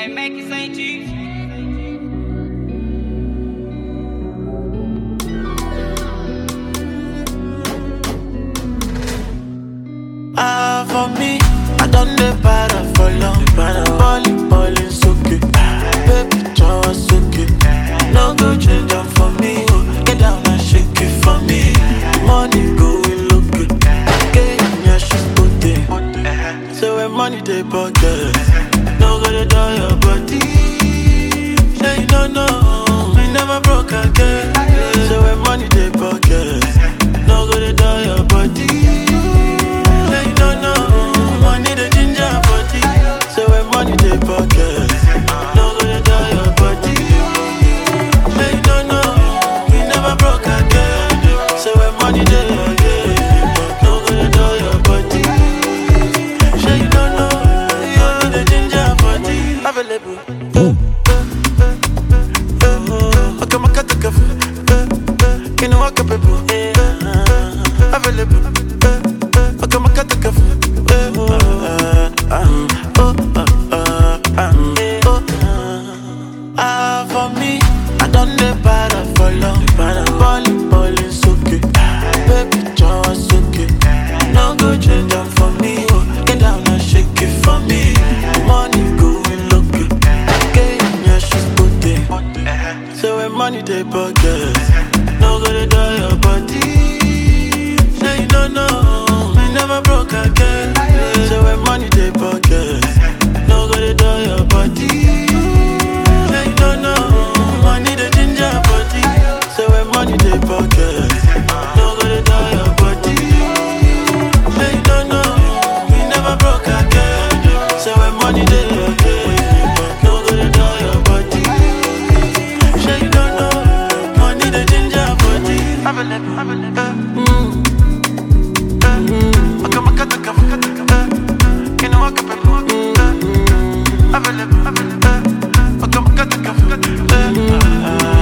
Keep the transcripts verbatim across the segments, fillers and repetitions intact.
Hey, make it Saint Chiefs. Ah, for me, I don't need para for long. Ballin', ballin', so okay. Baby, Jawa, so okay. No go change up for me. Oh. Get down and shake it for me. Money going look good. Get in your shoes, put it. So when money they pocket, no go to do your body. Say you don't know, we never broke again. So when money they pocket, no go to do your body. Money they pocket, no gonna die your body. Say you don't know, we never broke again. So when money they again, no gonna die your body. Say you don't know, you need the ginger body. Available. Okay, my cat take a you know what can people. Available. Okay, my cat take a Ah, for me, I don't need para for long. Ballin', ballin', so okay. Baby, Jawa, so okay. No go change up for me. Oh. Get down and shake it for me. Money going look good. Get in your shoes, put it. So when money they pocket, no go to do your body. Say you don't know, we never broke again. So when money they pocket, no go to do your body. Money they pocket, no gonna die your body. Say you don't know, we never broke again. So when money they again, no gonna die your body. Say you don't know, money they ginger body. Have a lip, have a lip. Mm. Mm. I come, I cut, I come, I cut, I come. You know I can pay more. Have a lip, have a lip. I come, I cut, I come, I cut, I come.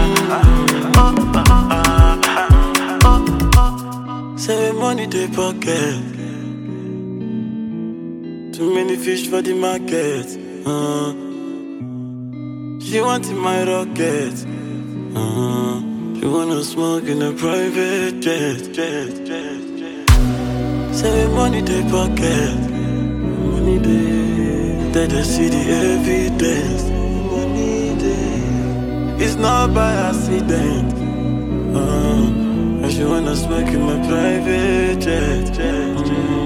Say money they pocket. Too many fish for the market. Uh, she wanted my rocket. Uh, she wanna smoke in a private jet, jet, jet, jet. Say money they pocket. Money they, they just see the evidence. Money they, it's not by accident. Uh, and she wanna smoke in my private jet, jet, jet.